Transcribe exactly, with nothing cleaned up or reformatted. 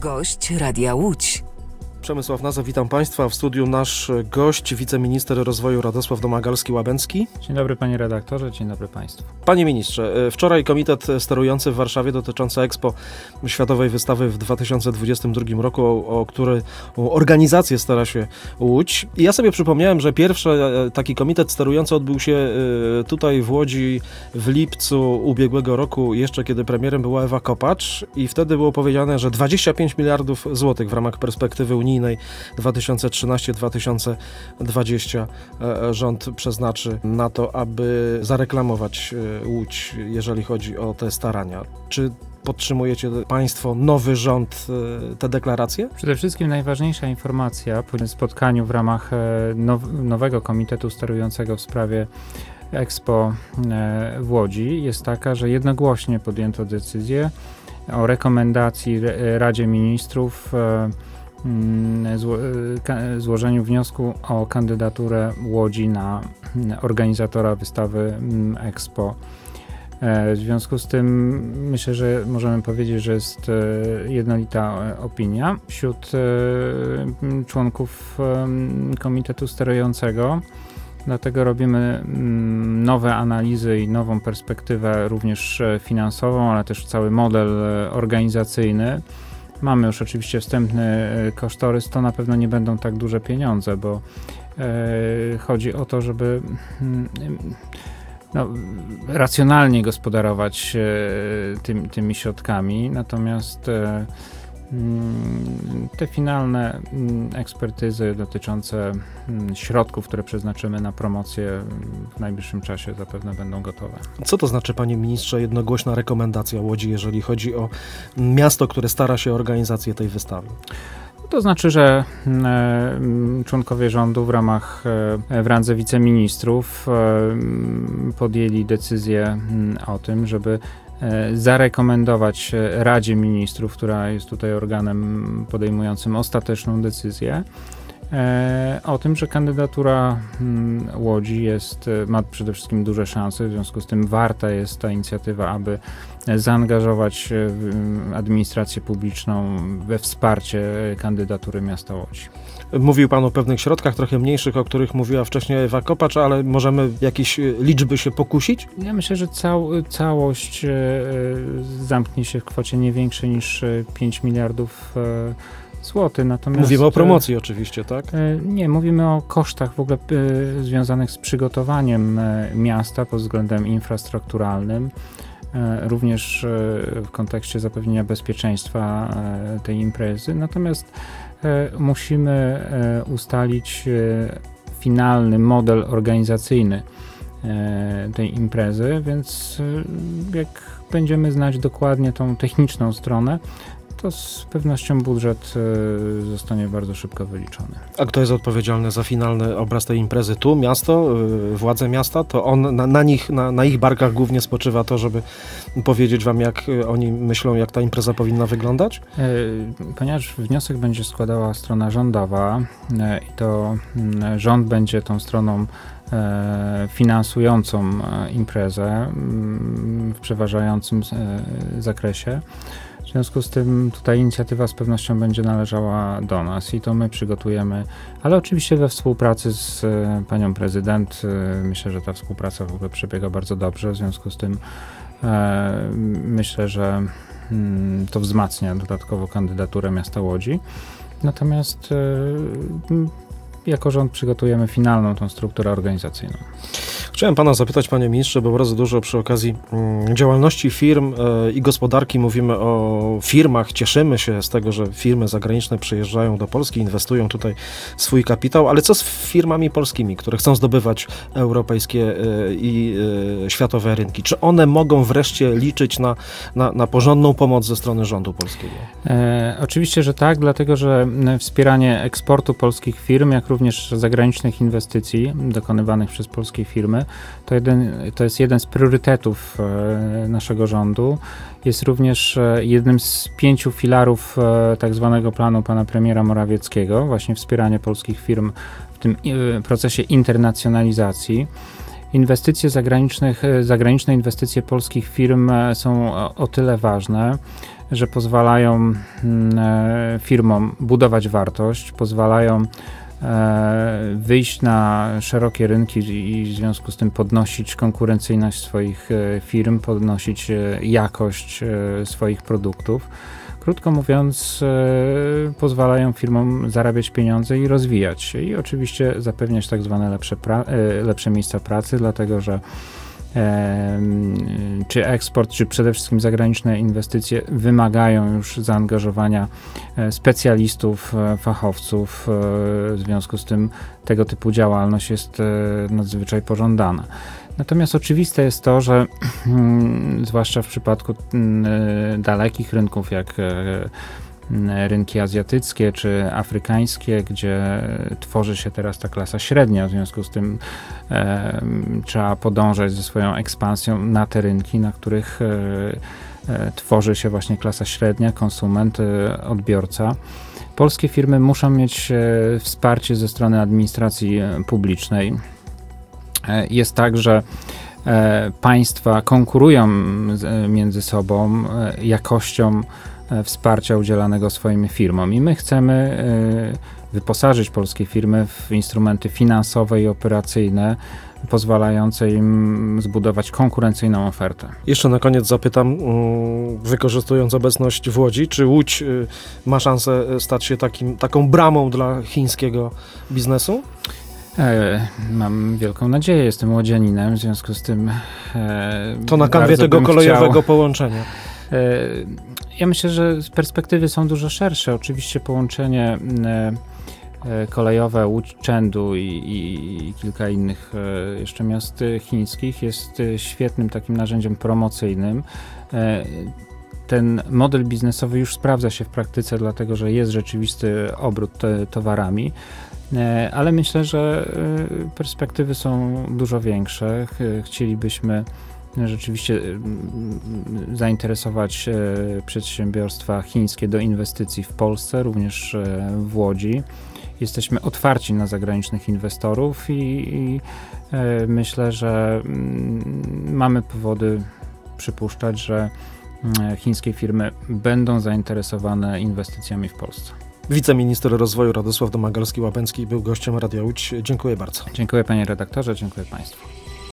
Gość Radia Łódź. Przemysław Nazo, witam Państwa. W studiu nasz gość, wiceminister rozwoju Radosław Domagalski-Łabęcki. Dzień dobry panie redaktorze, dzień dobry Państwu. Panie ministrze, wczoraj komitet sterujący w Warszawie dotyczący Expo Światowej Wystawy w dwa tysiące dwudziestym drugim roku, o, o której o organizację stara się Łódź. I ja sobie przypomniałem, że pierwszy taki komitet sterujący odbył się tutaj w Łodzi w lipcu ubiegłego roku, jeszcze kiedy premierem była Ewa Kopacz, i wtedy było powiedziane, że dwadzieścia pięć miliardów złotych w ramach perspektywy unijnej dwa tysiące trzynasty do dwa tysiące dwudziestego rząd przeznaczy na to, aby zareklamować Łódź, jeżeli chodzi o te starania. Czy podtrzymujecie Państwo, nowy rząd, te deklaracje? Przede wszystkim najważniejsza informacja po spotkaniu w ramach now, nowego komitetu sterującego w sprawie Expo w Łodzi jest taka, że jednogłośnie podjęto decyzję o rekomendacji Radzie Ministrów Zło, złożeniu wniosku o kandydaturę Łodzi na organizatora wystawy Expo. W związku z tym myślę, że możemy powiedzieć, że jest jednolita opinia wśród członków komitetu sterującego. Dlatego robimy nowe analizy i nową perspektywę również finansową, ale też cały model organizacyjny. Mamy już oczywiście wstępny kosztorys, to na pewno nie będą tak duże pieniądze, bo e, chodzi o to, żeby no, racjonalnie gospodarować e, tym, tymi środkami, natomiast e, te finalne ekspertyzy dotyczące środków, które przeznaczymy na promocję w najbliższym czasie zapewne będą gotowe. Co to znaczy, panie ministrze, jednogłośna rekomendacja Łodzi, jeżeli chodzi o miasto, które stara się o organizację tej wystawy? To znaczy, że członkowie rządu w ramach, w randze wiceministrów podjęli decyzję o tym, żeby zarekomendować Radzie Ministrów, która jest tutaj organem podejmującym ostateczną decyzję, o tym, że kandydatura Łodzi jest, ma przede wszystkim duże szanse, w związku z tym warta jest ta inicjatywa, aby zaangażować administrację publiczną we wsparcie kandydatury miasta Łodzi. Mówił pan o pewnych środkach, trochę mniejszych, o których mówiła wcześniej Ewa Kopacz, ale możemy jakieś liczby się pokusić? Ja myślę, że cał, całość zamknie się w kwocie nie większej niż pięć miliardów złotych. Natomiast, mówimy o promocji oczywiście, tak? Nie, mówimy o kosztach w ogóle związanych z przygotowaniem miasta pod względem infrastrukturalnym, również w kontekście zapewnienia bezpieczeństwa tej imprezy. Natomiast musimy ustalić finalny model organizacyjny tej imprezy, więc jak będziemy znać dokładnie tą techniczną stronę, to z pewnością budżet zostanie bardzo szybko wyliczony. A kto jest odpowiedzialny za finalny obraz tej imprezy? Tu miasto, władze miasta? To on, na, na nich, na, na ich barkach głównie spoczywa to, żeby powiedzieć wam, jak oni myślą, jak ta impreza powinna wyglądać? Ponieważ wniosek będzie składała strona rządowa i to rząd będzie tą stroną finansującą imprezę w przeważającym zakresie. W związku z tym tutaj inicjatywa z pewnością będzie należała do nas i to my przygotujemy, ale oczywiście we współpracy z panią prezydent. Myślę, że ta współpraca w ogóle przebiega bardzo dobrze, w związku z tym e, myślę, że mm, to wzmacnia dodatkowo kandydaturę miasta Łodzi. Natomiast e, jako rząd przygotujemy finalną tą strukturę organizacyjną. Chciałem pana zapytać, panie ministrze, bo bardzo dużo przy okazji mm, działalności firm e, i gospodarki mówimy o firmach. Cieszymy się z tego, że firmy zagraniczne przyjeżdżają do Polski, inwestują tutaj swój kapitał, ale co z firmami polskimi, które chcą zdobywać europejskie e, i e, światowe rynki? Czy one mogą wreszcie liczyć na, na, na porządną pomoc ze strony rządu polskiego? E, oczywiście, że tak, dlatego że wspieranie eksportu polskich firm, jak również zagranicznych inwestycji dokonywanych przez polskie firmy, To, jeden, to jest jeden z priorytetów e, naszego rządu. Jest również e, jednym z pięciu filarów e, tak zwanego planu pana premiera Morawieckiego, właśnie wspieranie polskich firm w tym e, procesie internacjonalizacji. Inwestycje zagranicznych, zagraniczne inwestycje polskich firm są o, o tyle ważne, że pozwalają e, firmom budować wartość, pozwalają e, wyjść na szerokie rynki i w związku z tym podnosić konkurencyjność swoich e, firm, podnosić e, jakość e, swoich produktów. Krótko mówiąc, e, pozwalają firmom zarabiać pieniądze i rozwijać się i oczywiście zapewniać tak zwane lepsze, pra- e, lepsze miejsca pracy, dlatego że e, czy eksport, czy przede wszystkim zagraniczne inwestycje wymagają już zaangażowania e, specjalistów, e, fachowców. E, w związku z tym tego typu działalność jest e, nadzwyczaj pożądana. Natomiast oczywiste jest to, że mm, zwłaszcza w przypadku mm, dalekich rynków, jak e, rynki azjatyckie czy afrykańskie, gdzie tworzy się teraz ta klasa średnia, w związku z tym e, trzeba podążać ze swoją ekspansją na te rynki, na których e, e, tworzy się właśnie klasa średnia, konsument, e, odbiorca. Polskie firmy muszą mieć e, wsparcie ze strony administracji publicznej. Jest tak, że e, państwa konkurują z, między sobą e, jakością e, wsparcia udzielanego swoim firmom i my chcemy e, wyposażyć polskie firmy w instrumenty finansowe i operacyjne pozwalające im zbudować konkurencyjną ofertę. Jeszcze na koniec zapytam, wykorzystując obecność w Łodzi, czy Łódź ma szansę stać się takim, taką bramą dla chińskiego biznesu? E, mam wielką nadzieję, jestem łodzianinem, w związku z tym e, to na kanwie tego kolejowego chciał, połączenia. E, ja myślę, że z perspektywy są dużo szersze. Oczywiście połączenie e, kolejowe Łódź-Chengdu i, i, i kilka innych e, jeszcze miast chińskich jest świetnym takim narzędziem promocyjnym. E, Ten model biznesowy już sprawdza się w praktyce, dlatego że jest rzeczywisty obrót te, towarami. Ale myślę, że perspektywy są dużo większe. Chcielibyśmy rzeczywiście zainteresować przedsiębiorstwa chińskie do inwestycji w Polsce, również w Łodzi. Jesteśmy otwarci na zagranicznych inwestorów i, i myślę, że mamy powody przypuszczać, że chińskie firmy będą zainteresowane inwestycjami w Polsce. Wiceminister rozwoju Radosław Domagalski-Łabęcki był gościem Radia Łódź. Dziękuję bardzo. Dziękuję panie redaktorze, dziękuję państwu.